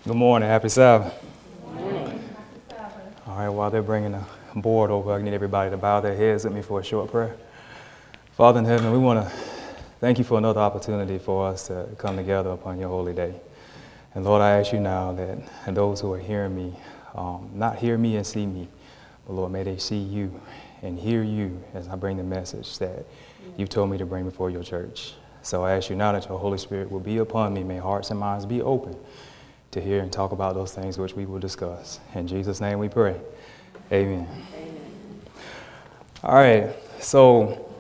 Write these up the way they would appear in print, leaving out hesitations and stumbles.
Good morning. Happy Sabbath. Good morning. All right, while they're bringing the board over, I need everybody to bow their heads with me for a short prayer. Father in heaven, we want to thank you for another opportunity for us to come together upon your holy day. And Lord, I ask you now that those who are hearing me, not hear me and see me, but Lord, may they see you and hear you as I bring the message that you've told me to bring before your church. So I ask you now that your Holy Spirit will be upon me. May hearts and minds be open to hear and talk about those things which we will discuss. In Jesus' name we pray. Amen. Amen. All right, so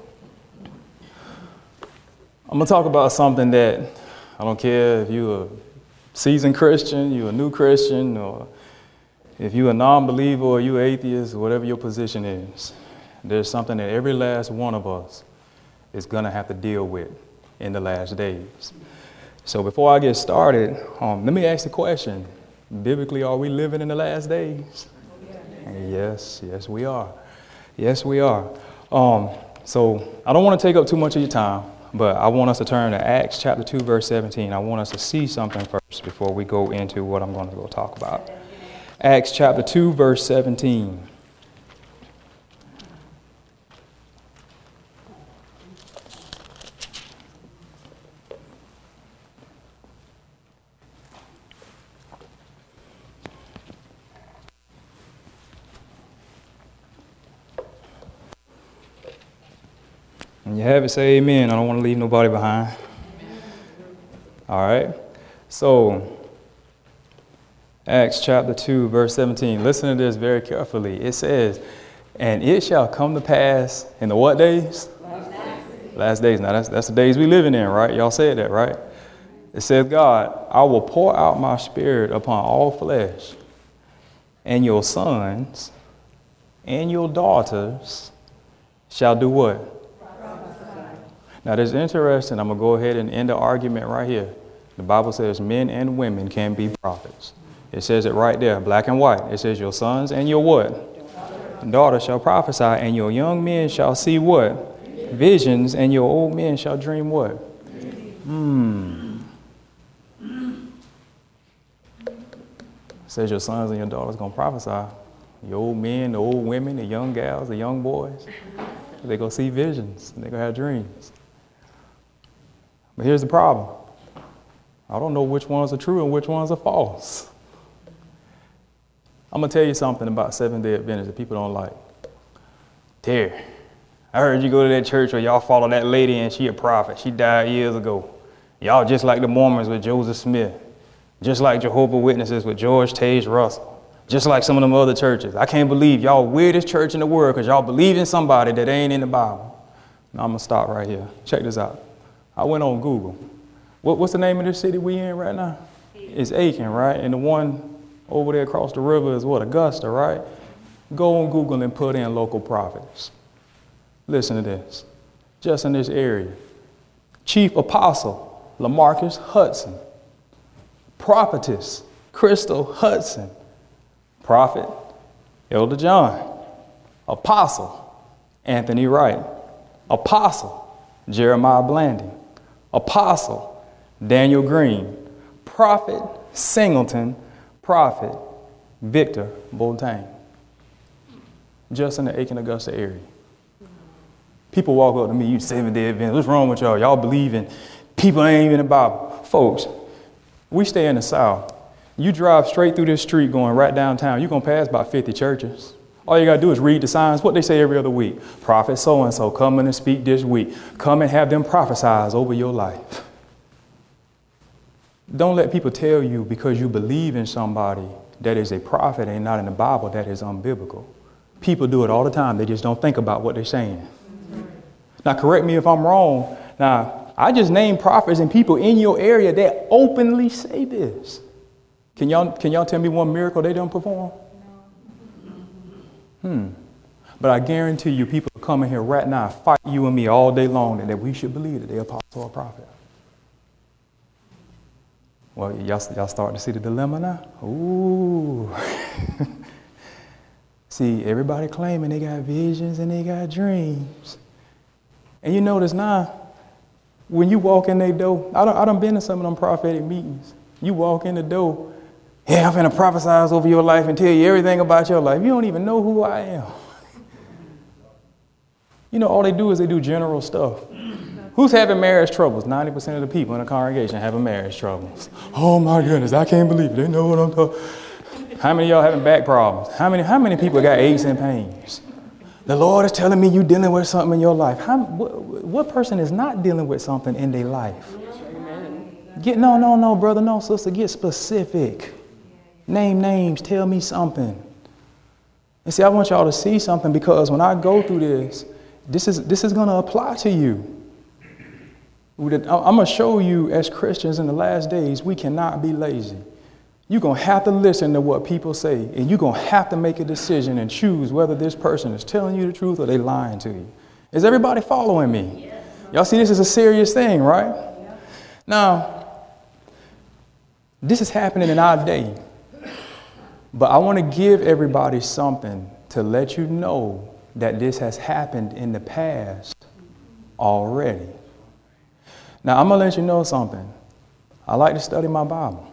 I'm going to talk about something that I don't care if you're a seasoned Christian, you're a new Christian, or if you're a non-believer or you're atheist, whatever your position is, there's something that every last one of us is going to have to deal with in the last days. So before I get started, let me ask the question. Biblically, are we living in the last days? Yes, we are. Yes, we are. So I don't want to take up too much of your time, but I want us to turn to Acts chapter 2, verse 17. I want us to see something first before we go into what I'm going to go talk about. Acts chapter 2, verse 17. When you have it, say amen. I don't want to leave nobody behind. All right. So, Acts chapter 2, verse 17. Listen to this very carefully. It says, and it shall come to pass in the what days? Last days. Now, that's the days we living in, right? Y'all said that, right? It says, God, I will pour out my spirit upon all flesh, and your sons and your daughters shall do what? Now, this is interesting. I'm going to go ahead and end the argument right here. The Bible says men and women can be prophets. It says it right there, black and white. It says your sons and your what? Daughters shall prophesy, and your young men shall see what? Visions, and your old men shall dream what? It says your sons and your daughters going to prophesy. Your old men, the old women, the young gals, the young boys, they're going to see visions. They're going to have dreams. But here's the problem. I don't know which ones are true and which ones are false. I'm going to tell you something about Seventh-day Adventists that people don't like. Terry, I heard you go to that church where y'all follow that lady and she a prophet. She died years ago. Y'all just like the Mormons with Joseph Smith. Just like Jehovah's Witnesses with George Tage Russell. Just like some of them other churches. I can't believe y'all weirdest church in the world because y'all believe in somebody that ain't in the Bible. Now I'm going to stop right here. Check this out. I went on Google. What's the name of this city we in right now? It's Aiken, right? And the one over there across the river is what? Augusta, right? Go on Google and put in local prophets. Listen to this. Just in this area. Chief Apostle, LaMarcus Hudson. Prophetess, Crystal Hudson. Prophet, Elder John. Apostle, Anthony Wright. Apostle, Jeremiah Blanding. Apostle, Daniel Green. Prophet, Singleton. Prophet, Victor Boltang. Just in the Aiken, Augusta area. People walk up to me, you Seventh-day Adventists, what's wrong with y'all? Y'all believe in people ain't even in the Bible. Folks, we stay in the South. You drive straight through this street going right downtown, you're going to pass about 50 churches. All you got to do is read the signs, what they say every other week. Prophet so-and-so coming and speak this week. Come and have them prophesize over your life. Don't let people tell you because you believe in somebody that is a prophet and not in the Bible that is unbiblical. People do it all the time. They just don't think about what they're saying. Now, correct me if I'm wrong. Now, I just named prophets and people in your area that openly say this. Can y'all tell me one miracle they don't perform? But I guarantee you people are coming here right now, fight you and me all day long that we should believe that they're apostle or prophet. Well, y'all starting to see the dilemma now? Ooh. See, everybody claiming they got visions and they got dreams. And you notice now, when you walk in their door, I done been to some of them prophetic meetings. You walk in the door, Yeah, I'm going to prophesy over your life and tell you everything about your life. You don't even know who I am. You know, all they do is they do general stuff. Who's having marriage troubles? 90% of the people in the congregation having marriage troubles. Oh my goodness, I can't believe it. They know what I'm talking. How many of y'all having back problems? How many people got aches and pains? The Lord is telling me you're dealing with something in your life. What person is not dealing with something in their life? No, brother, no, sister, get specific. Name names, tell me something. And see, I want y'all to see something, because when I go through this is going to apply to you. I'm going to show you, as Christians in the last days, we cannot be lazy. You're going to have to listen to what people say, and you're going to have to make a decision and choose whether this person is telling you the truth or they lying to you. Is everybody following me? Yes. Y'all see, this is a serious thing, right? Yeah. Now, this is happening in our day, but I want to give everybody something to let you know that this has happened in the past already. Now, I'm going to let you know something. I like to study my Bible.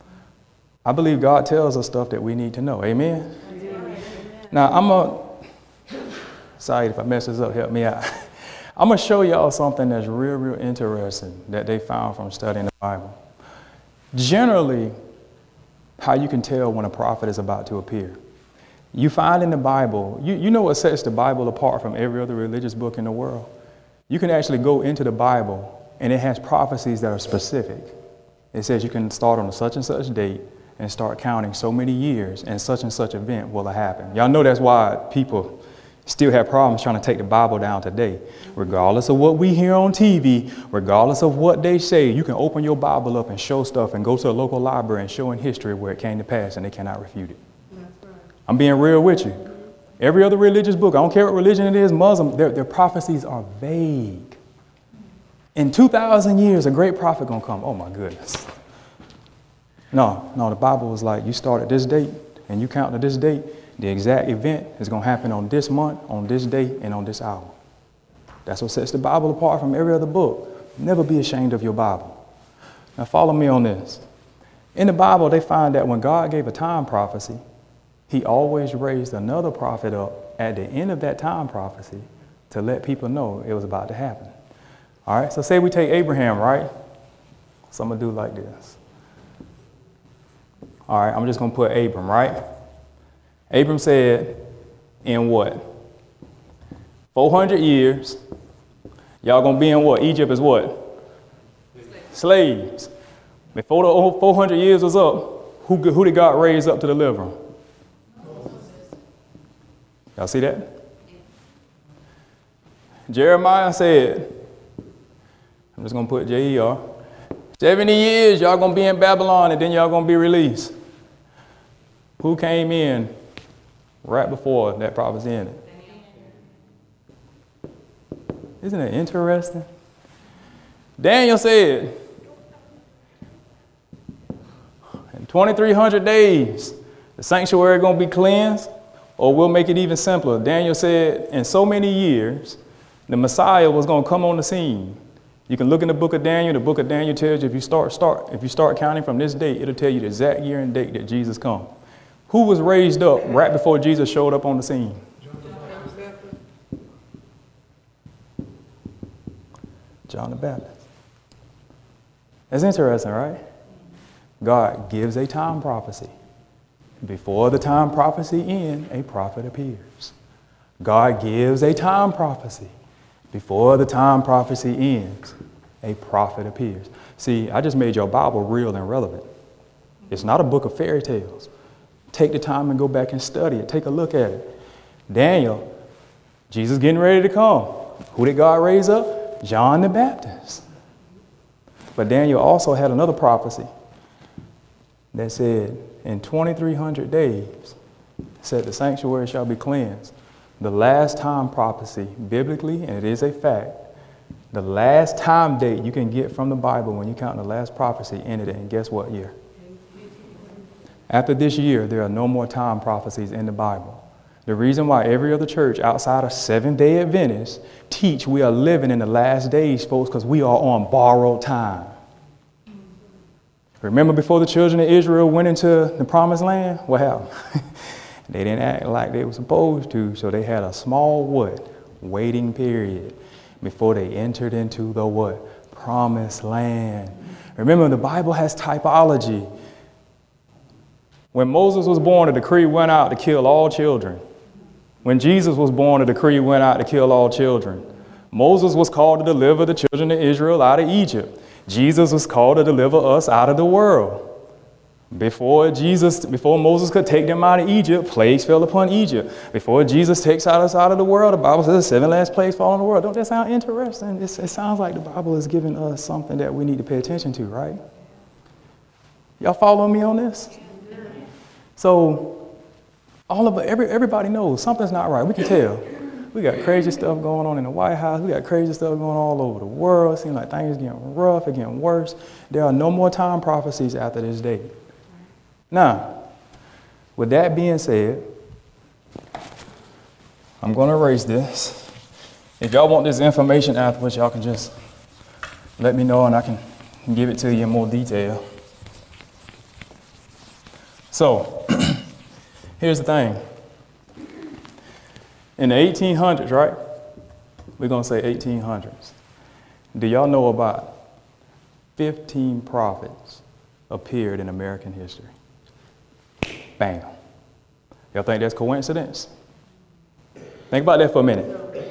I believe God tells us stuff that we need to know. Amen? Amen. Now, sorry if I mess this up, help me out. I'm going to show y'all something that's real interesting that they found from studying the Bible. Generally, how you can tell when a prophet is about to appear. You find in the Bible, you know what sets the Bible apart from every other religious book in the world? You can actually go into the Bible, and it has prophecies that are specific. It says you can start on such and such date and start counting so many years, and such event will happen. Y'all know that's why people still have problems trying to take the Bible down today. Regardless of what we hear on TV, regardless of what they say, you can open your Bible up and show stuff and go to a local library and show in history where it came to pass, and they cannot refute it. That's right. I'm being real with you. Every other religious book, I don't care what religion it is, Muslim, their prophecies are vague. In 2,000 years, a great prophet gonna come. Oh my goodness. No, the Bible was like, you start at this date and you count to this date, the exact event is gonna happen on this month, on this day, and on this hour. That's what sets the Bible apart from every other book. Never be ashamed of your Bible. Now follow me on this. In the Bible, they find that when God gave a time prophecy, he always raised another prophet up at the end of that time prophecy to let people know it was about to happen. All right, so say we take Abraham, right? So I'm going to do like this. All right, I'm just going to put Abram, right? Abram said, in what? 400 years, y'all going to be in what? Egypt is what? Slaves. Before the 400 years was up, who did God raise up to deliver them? Y'all see that? Jeremiah said, I'm just going to put J-E-R, 70 years y'all going to be in Babylon and then y'all going to be released. Who came in right before that prophecy ended? Isn't it interesting? Daniel said, in 2,300 days, the sanctuary is going to be cleansed, or we'll make it even simpler. Daniel said, in so many years, the Messiah was going to come on the scene. You can look in the book of Daniel. The book of Daniel tells you if you start counting from this date, it'll tell you the exact year and date that Jesus come. Who was raised up right before Jesus showed up on the scene? John the Baptist. That's interesting, right? God gives a time prophecy. Before the time prophecy ends, a prophet appears. God gives a time prophecy. Before the time prophecy ends, a prophet appears. See, I just made your Bible real and relevant. It's not a book of fairy tales. Take the time and go back and study it. Take a look at it. Daniel, Jesus getting ready to come. Who did God raise up? John the Baptist. But Daniel also had another prophecy that said, in 2,300 days, said the sanctuary shall be cleansed. The last time prophecy, biblically, and it is a fact, the last time date you can get from the Bible when you count the last prophecy ended in guess what year? After this year, there are no more time prophecies in the Bible. The reason why every other church outside of Seventh-day Adventists teach we are living in the last days, folks, because we are on borrowed time. Remember before the children of Israel went into the promised land? What happened? They didn't act like they were supposed to, so they had a small what? Waiting period before they entered into the what? Promised land. Remember, the Bible has typology. When Moses was born, a decree went out to kill all children. When Jesus was born, a decree went out to kill all children. Moses was called to deliver the children of Israel out of Egypt. Jesus was called to deliver us out of the world. Before Moses could take them out of Egypt, plagues fell upon Egypt. Before Jesus takes us out of the world, the Bible says the 7 last plagues fall on the world. Don't that sound interesting? It sounds like the Bible is giving us something that we need to pay attention to, right? Y'all follow me on this? So everybody knows something's not right. We can tell. We got crazy stuff going on in the White House. We got crazy stuff going on all over the world. It seems like things are getting rough, it's getting worse. There are no more time prophecies after this date. Now, with that being said, I'm going to erase this. If y'all want this information afterwards, y'all can just let me know and I can give it to you in more detail. So, here's the thing. In the 1800s, right? We're going to say 1800s. Do y'all know about 15 prophets appeared in American history? Bam. Y'all think that's coincidence? Think about that for a minute.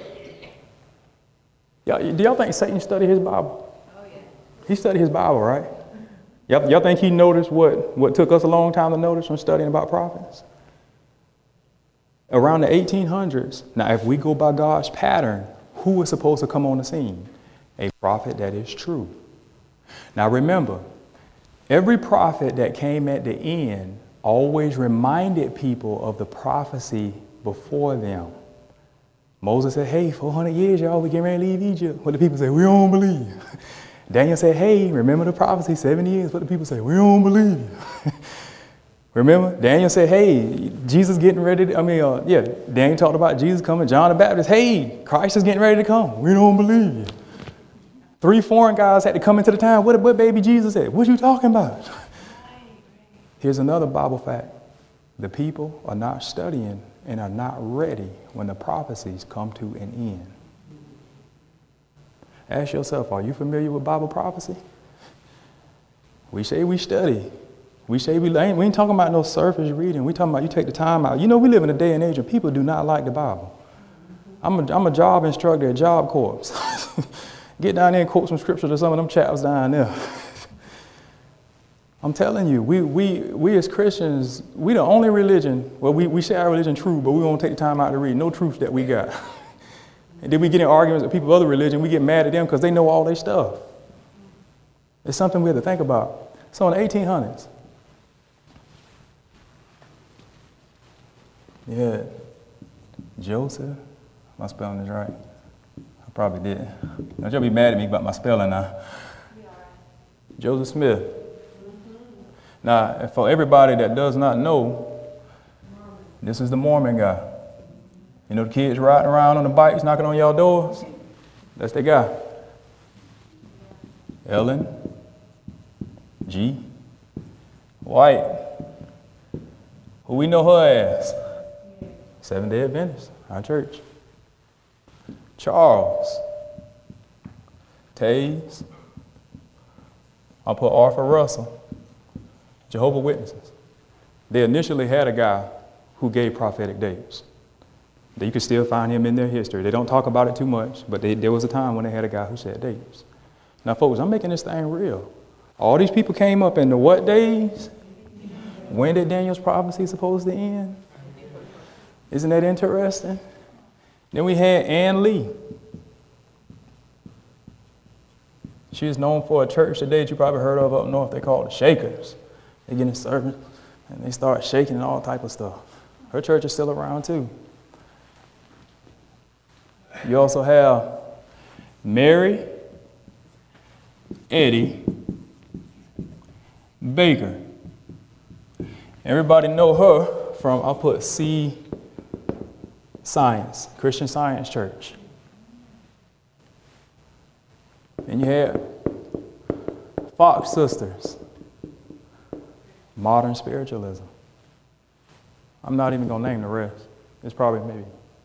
Do y'all think Satan studied his Bible? Oh, yeah. He studied his Bible, right? Y'all think he noticed what took us a long time to notice from studying about prophets? Around the 1800s, now if we go by God's pattern, who was supposed to come on the scene? A prophet that is true. Now remember, every prophet that came at the end always reminded people of the prophecy before them. Moses said, hey, 400 years, y'all, we getting ready to leave Egypt. What the people say, we don't believe. Daniel said, hey, remember the prophecy, 70 years. What the people say, we don't believe you. Remember, Daniel said, hey, Jesus getting ready to, Daniel talked about Jesus coming, John the Baptist, hey, Christ is getting ready to come. We don't believe you. 3 foreign guys had to come into the town. What baby Jesus said? What you talking about? Here's another Bible fact. The people are not studying and are not ready when the prophecies come to an end. Ask yourself, are you familiar with Bible prophecy? We say we study. We say we ain't talking about no surface reading. We talking about you take the time out. You know, we live in a day and age where people do not like the Bible. I'm a job instructor at Job Corps. Get down there and quote some scripture to some of them chaps down there. I'm telling you, we as Christians, we the only religion, well, we say our religion true, but we won't take the time out to read no truth that we got. And then we get in arguments with people of other religion, we get mad at them because they know all their stuff. It's something we have to think about. So in the 1800s, yeah, Joseph, am I spelling this right? I probably did. Don't y'all be mad at me about my spelling now. Joseph Smith. Now, for everybody that does not know, this is the Mormon guy. You know the kids riding around on the bikes, knocking on y'all doors? That's the guy. Ellen G. White, who we know her as Seventh-day Adventist, our church. Charles Taze. I'll put Arthur Russell. Jehovah's Witnesses. They initially had a guy who gave prophetic dates. You can still find him in their history. They don't talk about it too much, but there was a time when they had a guy who said dates. Now, folks, I'm making this thing real. All these people came up in the what days? When did Daniel's prophecy supposed to end? Isn't that interesting? Then we had Ann Lee. She is known for a church today that you probably heard of up north. They call it the Shakers. They get in service and they start shaking and all type of stuff. Her church is still around too. You also have Mary Eddie Baker. Everybody know her from, I'll put C Science, Christian Science Church. And you had Fox Sisters. Modern spiritualism. I'm not even going to name the rest. It's probably maybe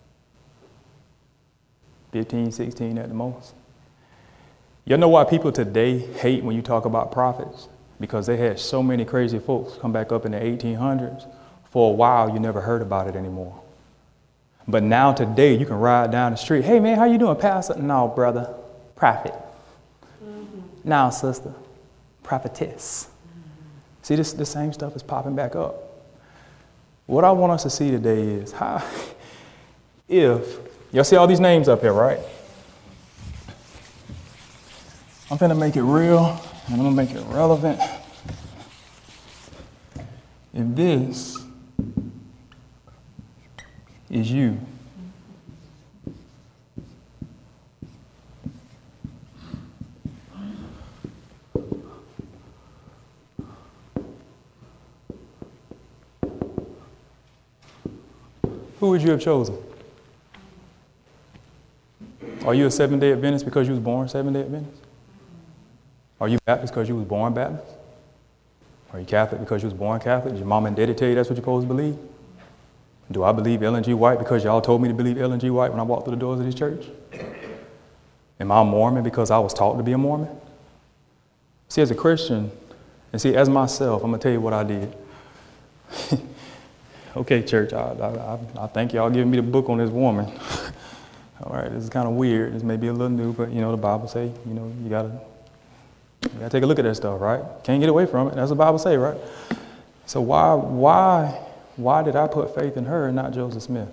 15, 16 at the most. You know why people today hate when you talk about prophets? Because they had so many crazy folks come back up in the 1800s. For a while, you never heard about it anymore. But now today, you can ride down the street. Hey, man, how you doing, pastor? No, brother, prophet. Now, sister, prophetess. See, the same stuff is popping back up. What I want us to see today is how, if, y'all see all these names up here, right? I'm finna make it real, and I'm gonna make it relevant. If this is you, who would you have chosen? Are you a Seventh-day Adventist because you was born Seventh-day Adventist? Are you Baptist because you was born Baptist? Are you Catholic because you was born Catholic? Did your mom and daddy tell you that's what you're supposed to believe? Do I believe Ellen G. White because y'all told me to believe Ellen G. White when I walked through the doors of this church? Am I a Mormon because I was taught to be a Mormon? See, as a Christian, and see, as myself, I'm going to tell you what I did. Okay, church, I thank y'all giving me the book on this woman. All right, this is kind of weird. This may be a little new, but, the Bible say, you got to take a look at that stuff, right? Can't get away from it. That's what the Bible say, right? So why did I put faith in her and not Joseph Smith?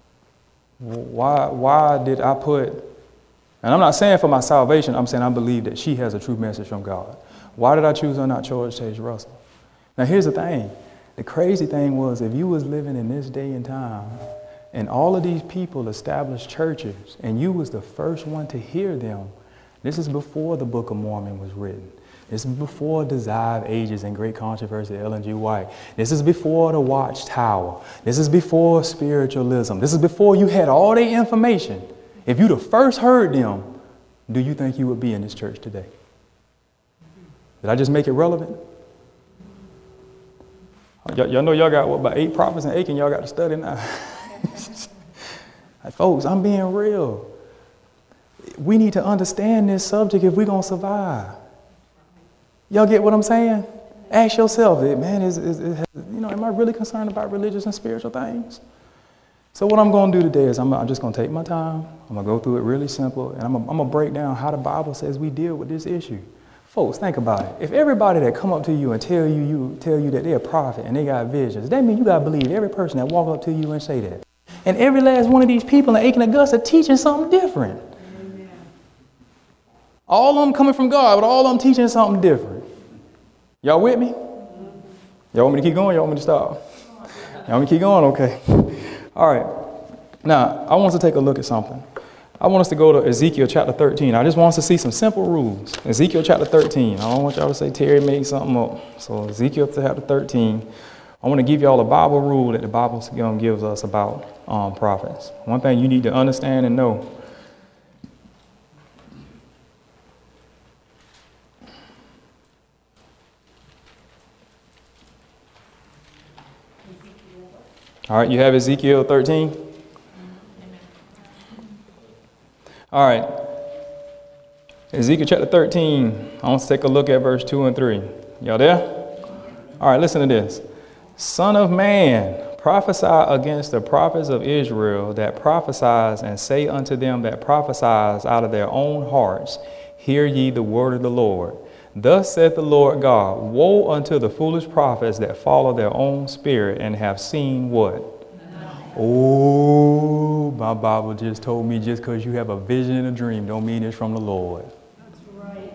Why did I put, and I'm not saying for my salvation, I'm saying I believe that she has a true message from God. Why did I choose her, not George Chase Russell? Now, here's the thing. The crazy thing was, if you was living in this day and time, and all of these people established churches, and you was the first one to hear them, this is before the Book of Mormon was written. This is before Desire of Ages and Great Controversy of Ellen G. White. This is before the Watchtower. This is before spiritualism. This is before you had all the information. If you'd have first heard them, do you think you would be in this church today? Did I just make it relevant? Y'all know y'all got, about 8 prophets in Aiken y'all got to study now. Like, folks, I'm being real. We need to understand this subject if we're going to survive. Y'all get what I'm saying? Ask yourself, man, am I really concerned about religious and spiritual things? So what I'm going to do today is I'm just going to take my time. I'm going to go through it really simple, and I'm going to break down how the Bible says we deal with this issue. Folks, think about it. If everybody that come up to you and tell you that they're a prophet and they got visions, that means you got to believe every person that walk up to you and say that. And every last one of these people in Aiken Augusta teaching something different. Amen. All of them coming from God, but all of them teaching something different. Y'all with me? Y'all want me to keep going? Y'all want me to stop? Y'all want me to keep going? Okay. All right. Now, I want us to take a look at something. I want us to go to Ezekiel chapter 13. I just want us to see some simple rules. Ezekiel chapter 13. I don't want y'all to say Terry made something up. So Ezekiel chapter 13. I want to give y'all a Bible rule that the Bible gives us about prophets. One thing you need to understand and know. All right, you have Ezekiel 13? All right. Ezekiel chapter 13. I want to take a look at verse 2 and 3. Y'all there? All right, listen to this. Son of man, prophesy against the prophets of Israel that prophesies, and say unto them that prophesies out of their own hearts, hear ye the word of the Lord. Thus saith the Lord God, woe unto the foolish prophets that follow their own spirit and have seen what? Oh, my Bible just told me just because you have a vision and a dream don't mean it's from the Lord. That's right.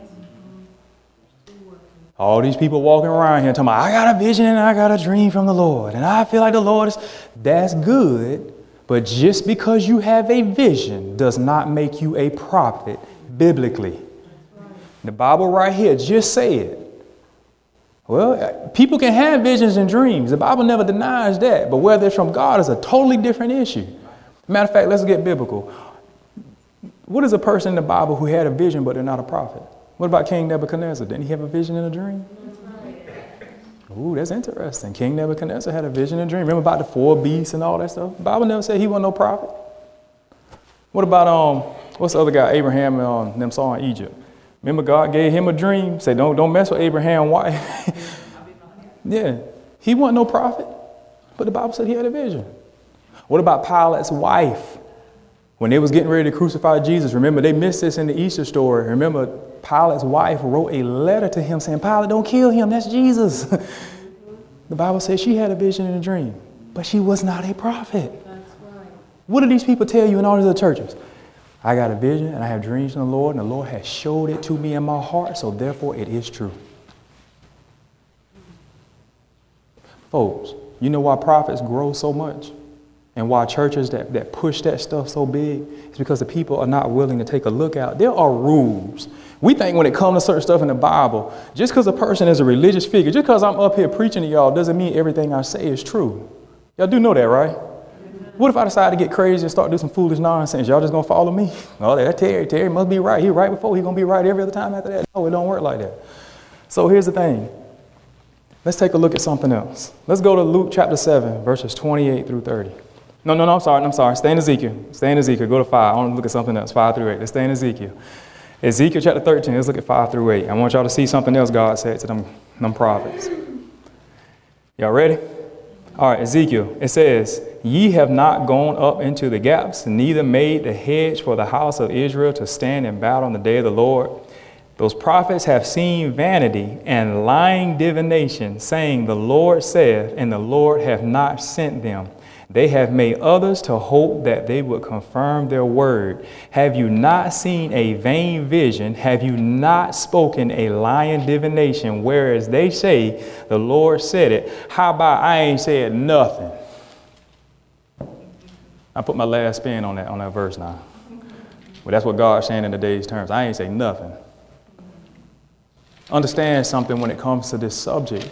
All these people walking around here talking about, I got a vision and I got a dream from the Lord. And I feel like the Lord is, that's good. But just because you have a vision does not make you a prophet biblically. The Bible right here just said, well, people can have visions and dreams. The Bible never denies that. But whether it's from God is a totally different issue. Matter of fact, let's get biblical. What is a person in the Bible who had a vision but they're not a prophet? What about King Nebuchadnezzar? Didn't he have a vision and a dream? Ooh, that's interesting. King Nebuchadnezzar had a vision and dream. Remember about the 4 beasts and all that stuff? The Bible never said he wasn't no prophet. What about, what's the other guy, Abraham and them saw in Egypt? Remember God gave him a dream, said don't mess with Abraham's wife. Yeah, he wasn't no prophet, but the Bible said he had a vision. What about Pilate's wife? When they was getting ready to crucify Jesus, remember they missed this in the Easter story. Remember Pilate's wife wrote a letter to him saying, Pilate, don't kill him, that's Jesus. The Bible says she had a vision and a dream, but she was not a prophet. That's right. What do these people tell you in all these other churches? I got a vision and I have dreams from the Lord, and the Lord has showed it to me in my heart, so therefore it is true. Folks, you know why prophets grow so much? And why churches that push that stuff so big? It's because the people are not willing to take a look out. There are rules. We think when it comes to certain stuff in the Bible, just because a person is a religious figure, just because I'm up here preaching to y'all doesn't mean everything I say is true. Y'all do know that, right? What if I decide to get crazy and start doing some foolish nonsense? Y'all just going to follow me? Oh, that's Terry. Terry must be right. He right before. He going to be right every other time after that. No, it don't work like that. So here's the thing. Let's take a look at something else. Let's go to Luke chapter 7, verses 28 through 30. No, I'm sorry. Stay in Ezekiel. Go to 5. I want to look at something else, 5 through 8. Let's stay in Ezekiel. Ezekiel chapter 13, let's look at 5 through 8. I want y'all to see something else God said to them prophets. Y'all ready? All right, Ezekiel, it says, ye have not gone up into the gaps, neither made the hedge for the house of Israel to stand in battle on the day of the Lord. Those prophets have seen vanity and lying divination, saying, the Lord saith, and the Lord hath not sent them. They have made others to hope that they would confirm their word. Have you not seen a vain vision? Have you not spoken a lying divination? Whereas they say, the Lord said it. How about I ain't said nothing? I put my last spin on that verse now. But that's what God's saying in today's terms. I ain't say nothing. Understand something when it comes to this subject.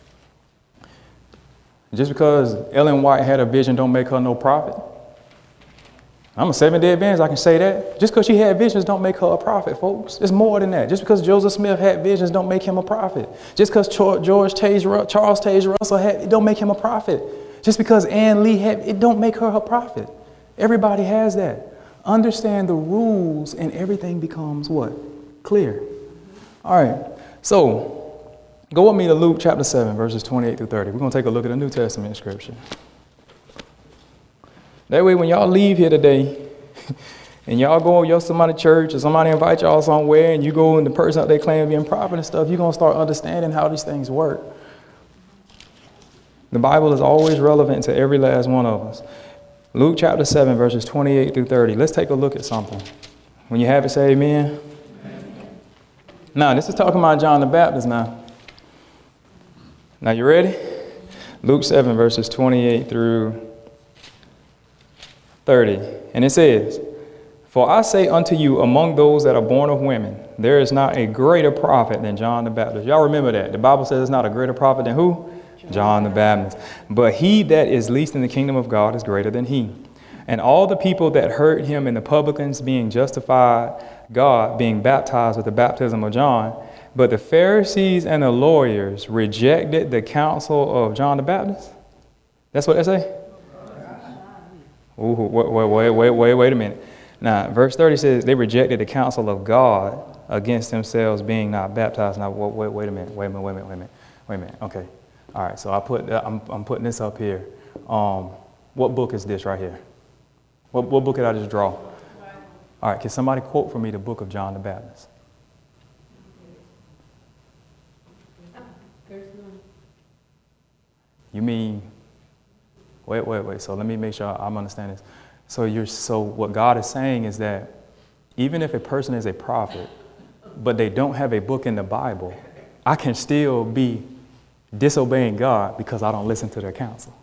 Just because Ellen White had a vision don't make her no prophet. I'm a Seventh-day Adventist, I can say that. Just because she had visions don't make her a prophet, folks. It's more than that. Just because Joseph Smith had visions don't make him a prophet. Just because Charles Taze Russell had, it don't make him a prophet. Just because Ann Lee had, it don't make her a prophet. Everybody has that. Understand the rules and everything becomes what? Clear. All right, so go with me to Luke chapter 7, verses 28 through 30. We're going to take a look at the New Testament scripture. That way, when y'all leave here today and y'all go to somebody's church or somebody invite y'all somewhere and you go and the person out there claiming being prophet and stuff, you're going to start understanding how these things work. The Bible is always relevant to every last one of us. Luke chapter 7, verses 28 through 30. Let's take a look at something. When you have it, say amen. Now, this is talking about John the Baptist now. Now, you ready? Luke 7, verses 28 through 30. And it says, for I say unto you, among those that are born of women, there is not a greater prophet than John the Baptist. Y'all remember that. The Bible says it's not a greater prophet than who? John the Baptist. But he that is least in the kingdom of God is greater than he. And all the people that heard him and the publicans being justified, God being baptized with the baptism of John. But the Pharisees and the lawyers rejected the counsel of John the Baptist. That's what they say? Ooh, wait a minute. Now, verse 30 says they rejected the counsel of God against themselves being not baptized. Now, wait a minute. Okay. All right. So I'm putting this up here. What book is this right here? What book did I just draw? All right. Can somebody quote for me the book of John the Baptist? You mean, wait. So let me make sure I'm understanding this. So what God is saying is that even if a person is a prophet, but they don't have a book in the Bible, I can still be disobeying God because I don't listen to their counsel.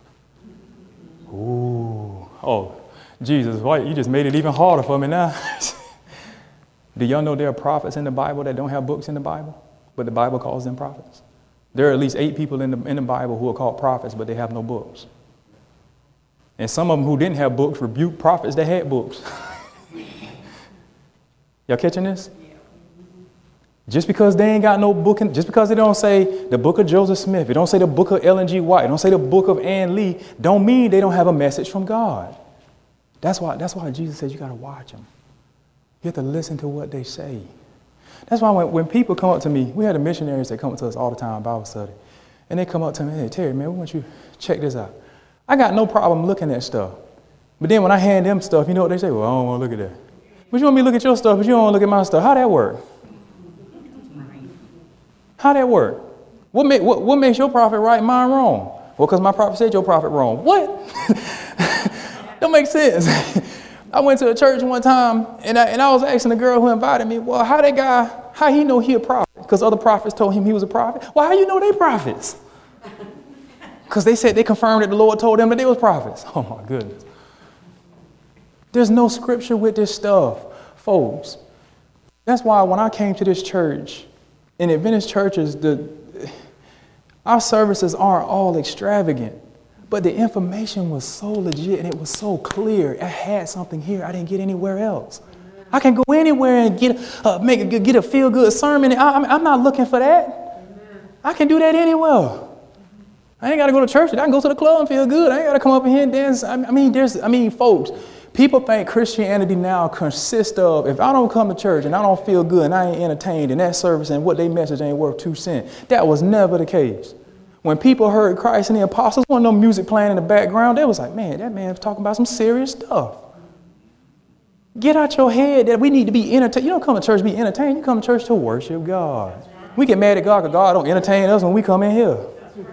Ooh. Oh, Jesus, why you just made it even harder for me now. Do y'all know there are prophets in the Bible that don't have books in the Bible, but the Bible calls them prophets? There are at least 8 people in the Bible who are called prophets, but they have no books. And some of them who didn't have books rebuked prophets that had books. Y'all catching this? Just because they ain't got no book, just because they don't say the book of Joseph Smith, it don't say the book of Ellen G. White, it don't say the book of Ann Lee, don't mean they don't have a message from God. That's why Jesus said you got to watch them. You have to listen to what they say. That's why when people come up to me, we had the missionaries that come up to us all the time in Bible study, and they come up to me, hey, Terry, man, we want you to check this out. I got no problem looking at stuff. But then when I hand them stuff, you know what they say? Well, I don't want to look at that. But you want me to look at your stuff, but you don't want to look at my stuff. How that work? How that work? What makes your prophet right and mine wrong? Well, because my prophet said your prophet wrong. What? Don't make sense. I went to a church one time, and I was asking the girl who invited me, well, how he know he a prophet? Because other prophets told him he was a prophet. Well, how you know they prophets? Because they said they confirmed that the Lord told them that they was prophets. Oh, my goodness. There's no scripture with this stuff, folks. That's why when I came to this church, in Adventist churches, our services aren't all extravagant, but the information was so legit and it was so clear. I had something here I didn't get anywhere else. I can go anywhere and get a feel-good sermon. I'm not looking for that. I can do that anywhere. I ain't got to go to church. I can go to the club and feel good. I ain't got to come up in here and dance. I mean, folks, people think Christianity now consists of, if I don't come to church and I don't feel good and I ain't entertained in that service and what they message ain't worth 2 cents. That was never the case. When people heard Christ and the apostles, wasn't no music playing in the background. They was like, man, that man's talking about some serious stuff. Get out your head that we need to be entertained. You don't come to church to be entertained. You come to church to worship God. We get mad at God because God don't entertain us when we come in here.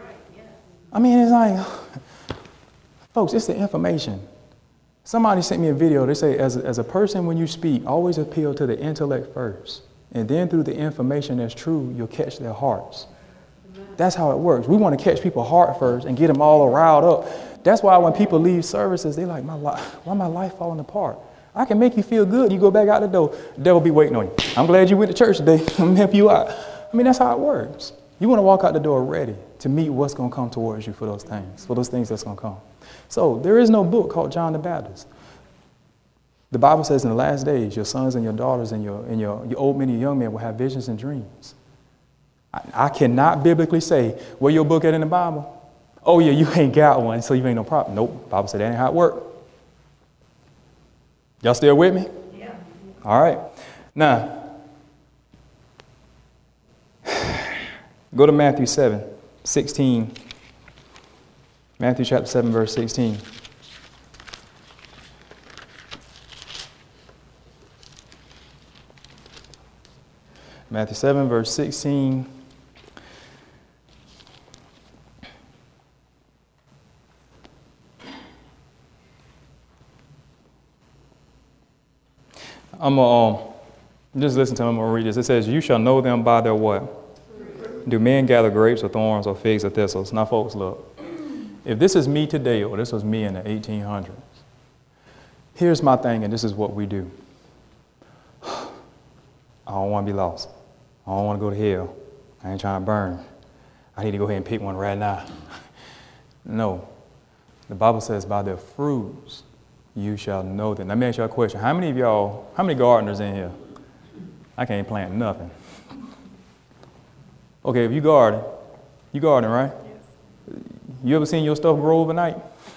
I mean, it's like, folks, it's the information. Somebody sent me a video. They say, as a person, when you speak, always appeal to the intellect first. And then through the information that's true, you'll catch their hearts. That's how it works. We want to catch people's heart first and get them all riled up. That's why when people leave services, they like, why my life falling apart? I can make you feel good. You go back out the door, the devil be waiting on you. I'm glad you went to church today. I'm going to help you out. I mean, that's how it works. You want to walk out the door ready to meet what's going to come towards you for those things that's going to come. So there is no book called John the Baptist. The Bible says in the last days, your sons and your daughters and your old men and your young men will have visions and dreams. I cannot biblically say, where your book at in the Bible? Oh, yeah, you ain't got one, so you ain't no problem. Nope, the Bible said that ain't how it works. Y'all still with me? Yeah. All right. Now, go to Matthew 7:16. Matthew chapter 7, verse 16. Matthew 7, verse 16. I'm going to just listen to them. I'm going to read this. It says, you shall know them by their what? Do men gather grapes or thorns or figs or thistles? Now, folks, look. If this is me today or this was me in the 1800s, here's my thing, and this is what we do. I don't want to be lost. I don't want to go to hell. I ain't trying to burn. I need to go ahead and pick one right now. No. The Bible says, by their fruits you shall know them. Let me ask you a question. How many gardeners in here? I can't plant nothing. Okay, if you garden, right? Yes. You ever seen your stuff grow overnight?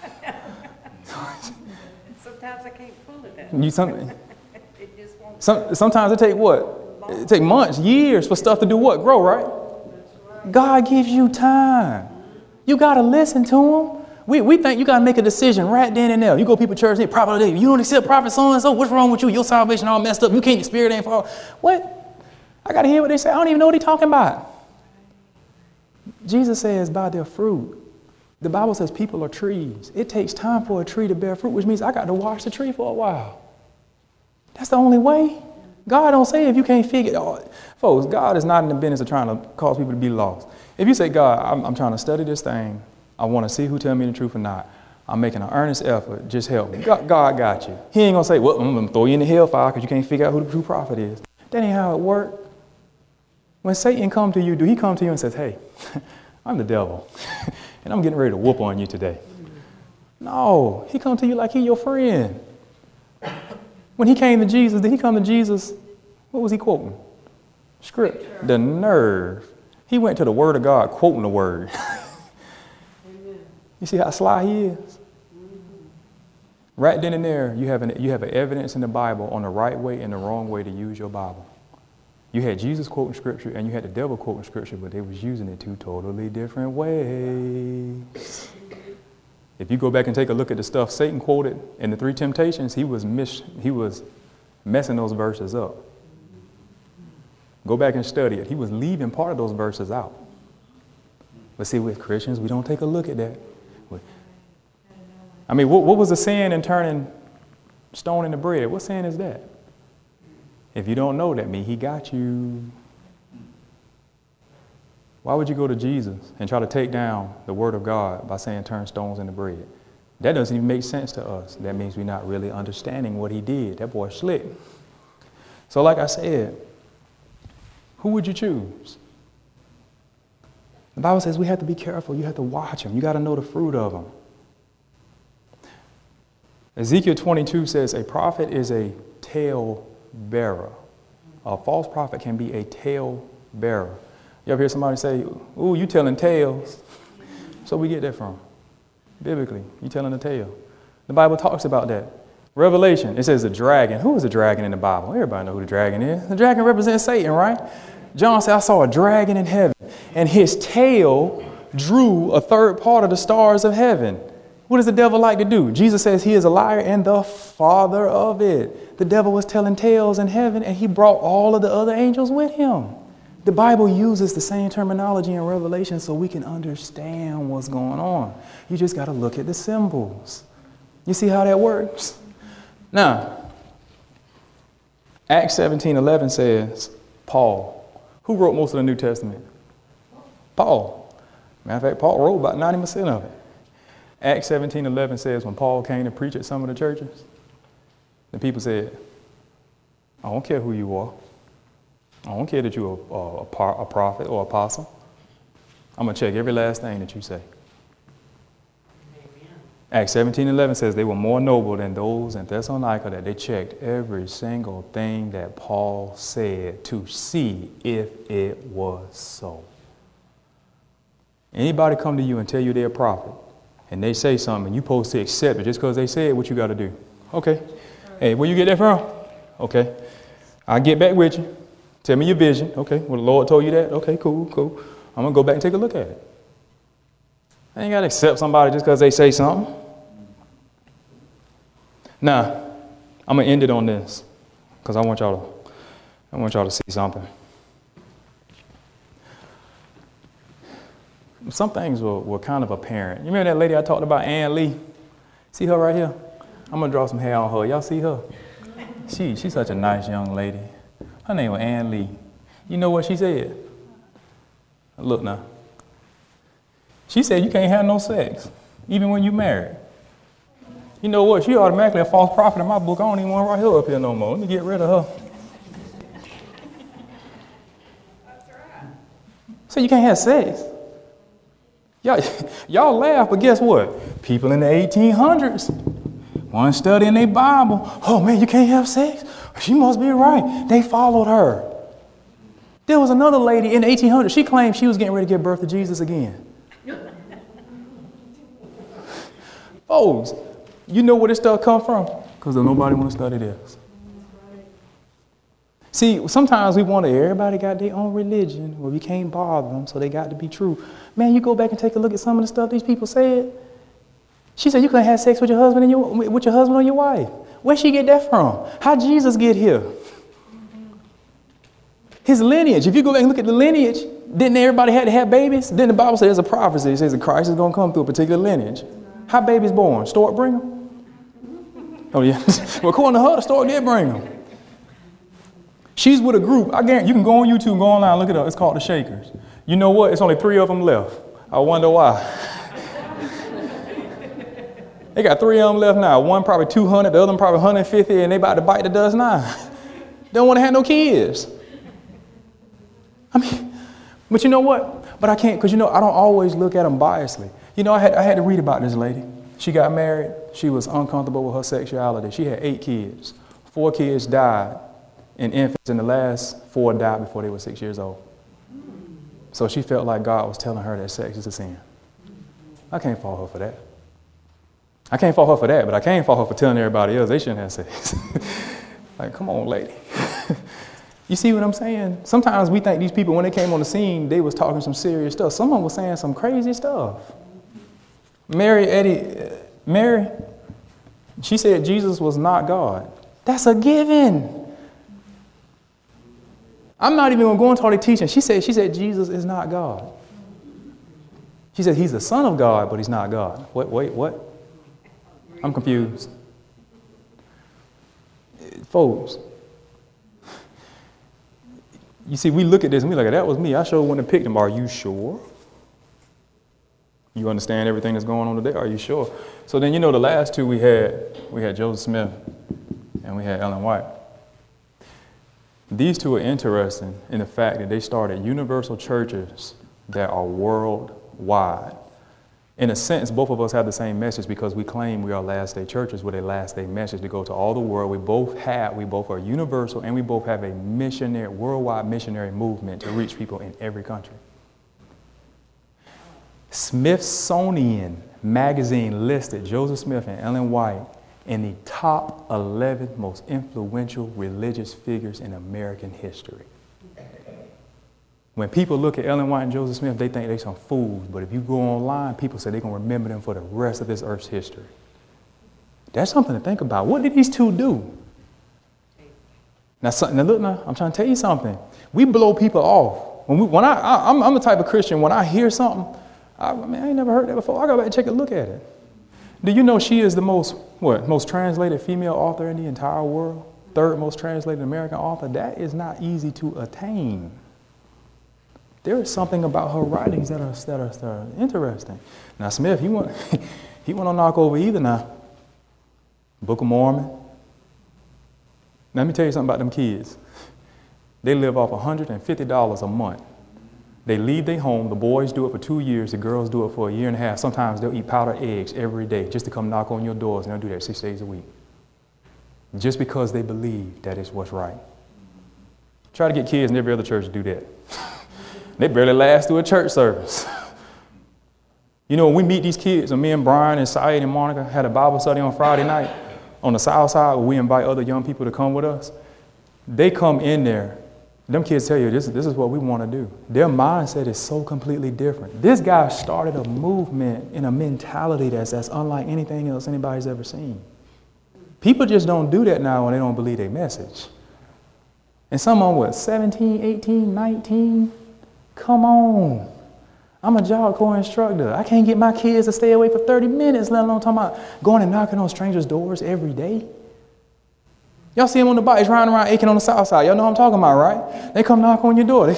Sometimes I can't pull it out. It just won't. Sometimes it take what? It take months, years for stuff to do what? Grow, right? That's right. God gives you time. You got to listen to him. We think you got to make a decision right then and there. You go to people's church, they prophet, you don't accept prophet so-and-so. What's wrong with you? Your salvation all messed up. You can't, your spirit ain't fall. What? I got to hear what they say. I don't even know what they're talking about. Jesus says by their fruit. The Bible says people are trees. It takes time for a tree to bear fruit, which means I got to watch the tree for a while. That's the only way. God don't say if you can't figure it out. Folks, God is not in the business of trying to cause people to be lost. If you say, God, I'm trying to study this thing. I want to see who tell me the truth or not. I'm making an earnest effort. Just help me. God got you. He ain't going to say, well, I'm going to throw you in the hellfire because you can't figure out who the true prophet is. That ain't how it works. When Satan come to you, do he come to you and says, hey, I'm the devil, and I'm getting ready to whoop on you today? No, he come to you like he your friend. When he came to Jesus, did he come to Jesus? What was he quoting? Script. The nerve. He went to the Word of God quoting the Word. You see how sly he is? Right then and there, you have an evidence in the Bible on the right way and the wrong way to use your Bible. You had Jesus quoting Scripture and you had the devil quoting Scripture, but they was using it two totally different ways. If you go back and take a look at the stuff Satan quoted in the 3 temptations, he was messing those verses up. Go back and study it. He was leaving part of those verses out. But see, with Christians, we don't take a look at that. I mean, what was the sin in turning stone into bread? What sin is that? If you don't know, that means he got you. Why would you go to Jesus and try to take down the Word of God by saying turn stones into bread? That doesn't even make sense to us. That means we're not really understanding what he did. That boy slick. So like I said, who would you choose? The Bible says we have to be careful. You have to watch them. You got to know the fruit of them. Ezekiel 22 says a prophet is a tale bearer. A false prophet can be a tale bearer. You ever hear somebody say, ooh, you telling tales? So we get that from? Biblically, you telling a tale. The Bible talks about that. Revelation, it says the dragon. Who is the dragon in the Bible? Everybody know who the dragon is. The dragon represents Satan, right? John said, I saw a dragon in heaven, and his tail drew a third part of the stars of heaven. What does the devil like to do? Jesus says he is a liar and the father of it. The devil was telling tales in heaven, and he brought all of the other angels with him. The Bible uses the same terminology in Revelation so we can understand what's going on. You just got to look at the symbols. You see how that works? Now, Acts 17:11 says, Paul. Who wrote most of the New Testament? Paul. Matter of fact, Paul wrote about 90% of it. Acts 17:11 says when Paul came to preach at some of the churches, the people said, I don't care who you are. I don't care that you're a prophet or apostle. I'm going to check every last thing that you say. Amen. Acts 17:11 says they were more noble than those in Thessalonica, that they checked every single thing that Paul said to see if it was so. Anybody come to you and tell you they're a prophet, and they say something, and you're supposed to accept it just because they say it, what you got to do? Okay. Hey, where you get that from? Okay. I'll get back with you. Tell me your vision. Okay. Well, the Lord told you that? Okay, cool. I'm going to go back and take a look at it. I ain't got to accept somebody just because they say something. Now, I'm going to end it on this because I want y'all to see something. Some things were kind of apparent. You remember that lady I talked about, Ann Lee? See her right here? I'm going to draw some hair on her. Y'all see her? She's such a nice young lady. Her name was Ann Lee. You know what she said? Look now. She said you can't have no sex, even when you're married. You know what? She automatically a false prophet in my book. I don't even want to write her up here no more. Let me get rid of her. That's right. So you can't have sex. Y'all laugh, but guess what? People in the 1800s, one studying their Bible. Oh man, you can't have sex? She must be right. They followed her. There was another lady in the 1800s. She claimed she was getting ready to give birth to Jesus again. Folks, you know where this stuff come from? Because nobody want to study this. See, sometimes we wonder, everybody got their own religion, well, we can't bother them, so they got to be true. Man, you go back and take a look at some of the stuff these people said. She said you couldn't have sex with your husband or your wife. Where'd she get that from? How'd Jesus get here? His lineage. If you go back and look at the lineage, didn't everybody have to have babies? Then the Bible says there's a prophecy. It says that Christ is going to come through a particular lineage. How babies born? Stork bring them? Oh, yeah. Well, according to her, the stork did bring them. She's with a group. I guarantee you can go on YouTube, go online, look it up. It's called the Shakers. You know what? It's only 3 of them left. I wonder why. They got 3 of them left now. One probably 200, the other one probably 150, and they about to bite the dust now. Don't want to have no kids. I mean, but you know what? But I can't, because I don't always look at them biasly. I had to read about this lady. She got married. She was uncomfortable with her sexuality. She had 8 kids. 4 kids died in infants, and the last 4 died before they were 6 years old. So she felt like God was telling her that sex is a sin. I can't fault her for that. I can't fault her for that, but I can't fault her for telling everybody else they shouldn't have sex. Like, come on, lady. You see what I'm saying? Sometimes we think these people, when they came on the scene, they was talking some serious stuff. Someone was saying some crazy stuff. Mary, she said Jesus was not God. That's a given. I'm not even going to go into all the teaching. She said Jesus is not God. She said he's the Son of God, but he's not God. Wait, what? I'm confused. Folks, you see, we look at this and we like, that was me. I sure wouldn't have picked him. Are you sure? You understand everything that's going on today? Are you sure? So then, the last two we had Joseph Smith and we had Ellen White. These two are interesting in the fact that they started universal churches that are worldwide. In a sense, both of us have the same message because we claim we are last day churches with a last day message to go to all the world. We both are universal, and we both have a worldwide missionary movement to reach people in every country. Smithsonian Magazine listed Joseph Smith and Ellen White in the top 11 most influential religious figures in American history. When people look at Ellen White and Joseph Smith, they think they're some fools. But if you go online, people say they're going to remember them for the rest of this earth's history. That's something to think about. What did these two do? Now look, I'm trying to tell you something. We blow people off. I'm the type of Christian, when I hear something, I ain't never heard that before. I go back and take a look at it. Do you know she is the most translated female author in the entire world? 3rd most translated American author? That is not easy to attain. There is something about her writings that are interesting. Now, Smith, he went on knock over either now. Book of Mormon. Let me tell you something about them kids. They live off $150 a month. They leave their home. The boys do it for 2 years. The girls do it for a year and a half. Sometimes they'll eat powdered eggs every day just to come knock on your doors, and they'll do that 6 days a week. Just because they believe that is what's right. Try to get kids in every other church to do that. They barely last through a church service. When we meet these kids, and me and Brian and Syed and Monica had a Bible study on Friday night on the south side where we invite other young people to come with us. They come in there. Them kids tell you, this is what we want to do. Their mindset is so completely different. This guy started a movement in a mentality that's unlike anything else anybody's ever seen. People just don't do that now when they don't believe their message. And some of them, 17, 18, 19? Come on. I'm a Job Corps instructor. I can't get my kids to stay away for 30 minutes, let alone talking about going and knocking on strangers' doors every day. Y'all see them on the bikes riding around Aiken on the south side. Y'all know what I'm talking about, right? They come knock on your door.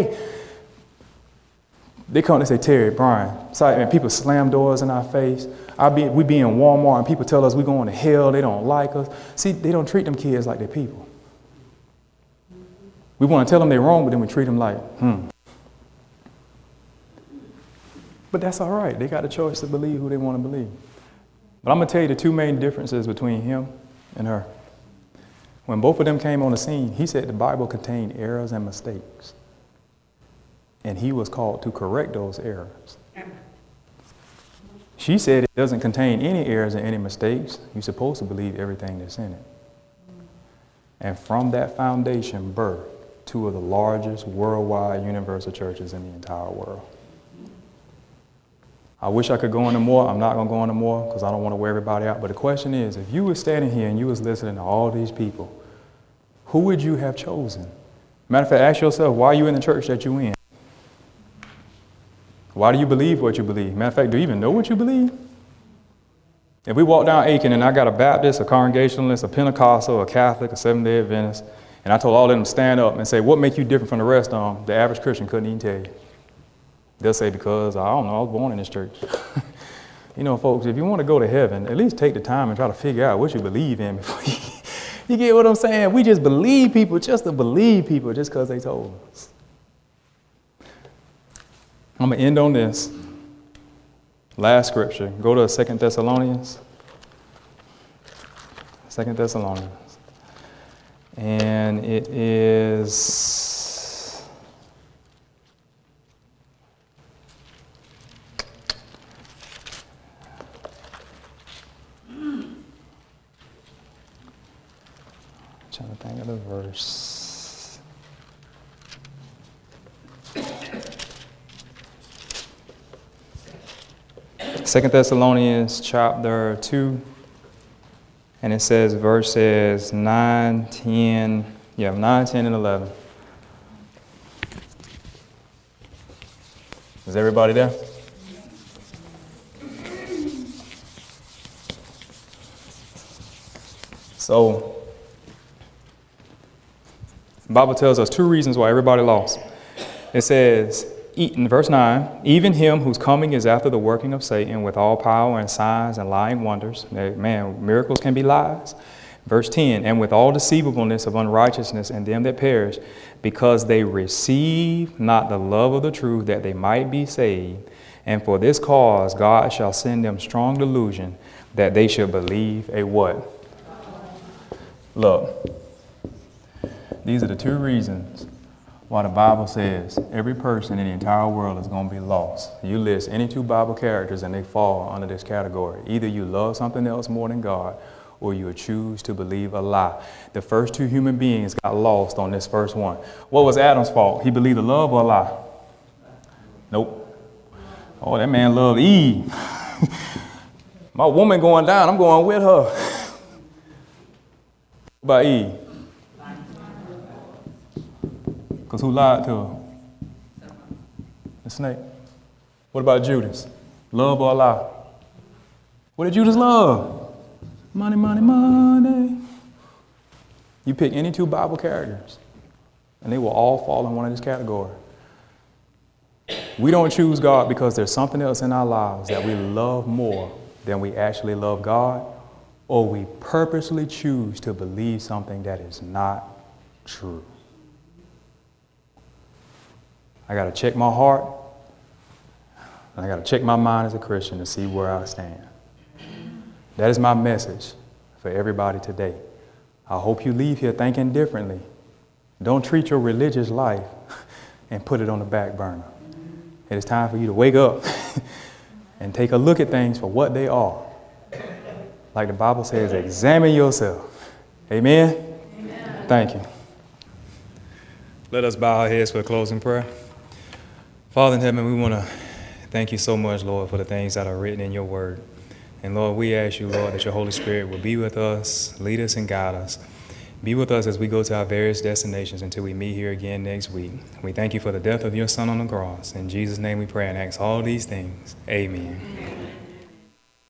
They come, they say, Terry, Brian, sorry, man, people slam doors in our face. We be in Walmart and people tell us we're going to hell. They don't like us. See, they don't treat them kids like they're people. We want to tell them they're wrong, but then we treat them like, But that's all right. They got a choice to believe who they want to believe. But I'm going to tell you the two main differences between him and her. When both of them came on the scene, he said the Bible contained errors and mistakes. And he was called to correct those errors. She said it doesn't contain any errors and any mistakes. You're supposed to believe everything that's in it. And from that foundation birthed 2 of the largest worldwide universal churches in the entire world. I wish I could go into more. I'm not going to go into more because I don't want to wear everybody out. But the question is, if you were standing here and you was listening to all these people, who would you have chosen? Matter of fact, ask yourself, why are you in the church that you're in? Why do you believe what you believe? Matter of fact, do you even know what you believe? If we walk down Aiken and I got a Baptist, a Congregationalist, a Pentecostal, a Catholic, a Seventh-day Adventist, and I told all of them to stand up and say, what makes you different from the rest of them? The average Christian couldn't even tell you. They'll say, because, I don't know, I was born in this church. Folks, if you want to go to heaven, at least take the time and try to figure out what you believe in before you get what I'm saying? We just believe people just to believe people just because they told us. I'm going to end on this. Last scripture. Go to 2 Thessalonians. 2 Thessalonians. And it is trying to think of the verse. Second Thessalonians chapter 2, and it says verses 9, 10, 9, 10, and 11. Is everybody there? So, the Bible tells us 2 reasons why everybody lost. It says, in verse 9, even him whose coming is after the working of Satan with all power and signs and lying wonders. Man, miracles can be lies. Verse 10, and with all deceivableness of unrighteousness in them that perish, because they receive not the love of the truth that they might be saved. And for this cause God shall send them strong delusion that they should believe a what? Look, these are the 2 reasons why the Bible says every person in the entire world is going to be lost. You list any 2 Bible characters and they fall under this category. Either you love something else more than God, or you choose to believe a lie. The first 2 human beings got lost on this first one. What was Adam's fault? He believed a love or a lie? Nope. Oh, that man loved Eve. My woman going down, I'm going with her. What about Eve? Because who lied to her? The snake. What about Judas? Love or lie? What did Judas love? Money, money, money. You pick any 2 Bible characters, and they will all fall in one of these categories. We don't choose God because there's something else in our lives that we love more than we actually love God, or we purposely choose to believe something that is not true. I got to check my heart, and I got to check my mind as a Christian to see where I stand. That is my message for everybody today. I hope you leave here thinking differently. Don't treat your religious life and put it on the back burner. It is time for you to wake up and take a look at things for what they are. Like the Bible says, examine yourself. Amen? Amen. Thank you. Let us bow our heads for a closing prayer. Father in heaven, we want to thank you so much, Lord, for the things that are written in your word. And Lord, we ask you, Lord, that your Holy Spirit will be with us, lead us and guide us. Be with us as we go to our various destinations until we meet here again next week. We thank you for the death of your Son on the cross. In Jesus' name we pray and ask all these things. Amen.